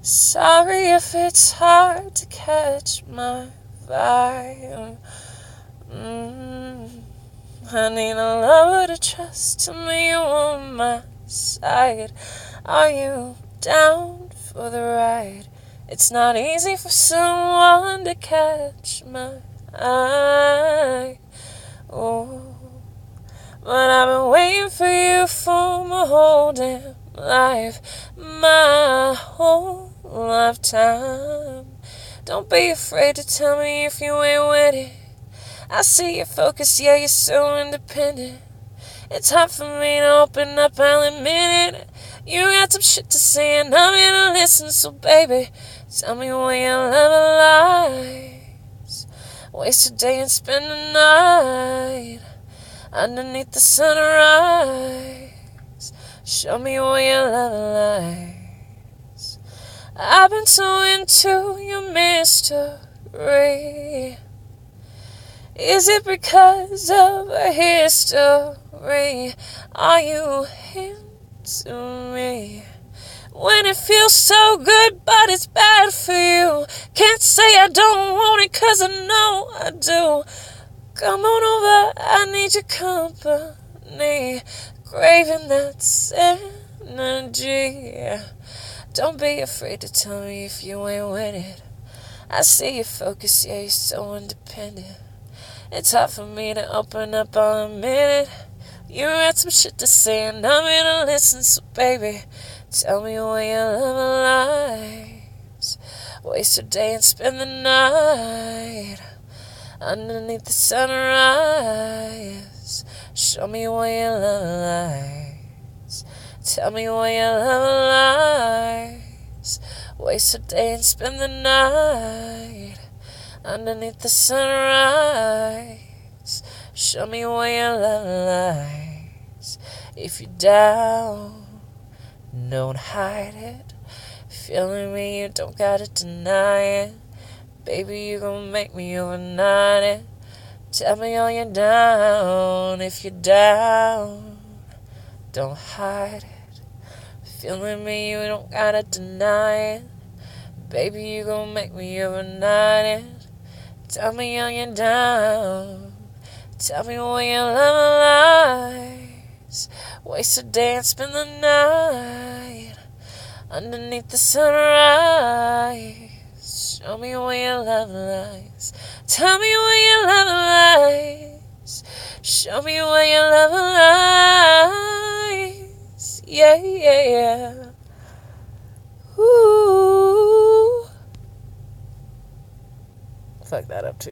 Sorry if it's hard to catch my vibe. I need a lover to trust. Tell me you on my side. Are you down for the ride? It's not easy for someone to catch my eye. Oh, but I've been waiting for you for my whole damn life, my whole lifetime. Don't be afraid to tell me if you ain't with it. I see your focus, yeah, you're so independent. It's hard for me to open up, I'll admit it. You got some shit to say and I'm here to listen, so baby, tell me where your love lies. Waste a day and spend the night underneath the sunrise. Show me where your love lies. I've been so into your mystery. Is it because of a history? Are you into me? When it feels so good, but it's bad for you. Can't say I don't want it, 'cause I know I do. Come on over, I need your company. Craving that energy. Don't be afraid to tell me if you ain't with it. I see your focus, yeah, you're so independent. It's hard for me to open up, I'll admit it. You got some shit to say and I'm here to listen, so baby, tell me where your love lies. Waste a day and spend the night underneath the sunrise. Show me where your love lies. Tell me where your love lies. Waste a day and spend the night underneath the sunrise. Show me where your love lies. If you're down, don't hide it. Feeling me, you don't gotta deny it. Baby, you gon' make me overnight it. Tell me all you're down. If you're down, don't hide it. Feeling me, you don't gotta deny it. Baby, you gon' make me overnight it. Tell me how you're down. Tell me where your love lies. Waste a day and spend the night underneath the sunrise. Show me where your love lies. Tell me where your love lies. Show me where your love lies. Yeah, yeah, yeah. Ooh. Fuck that up too.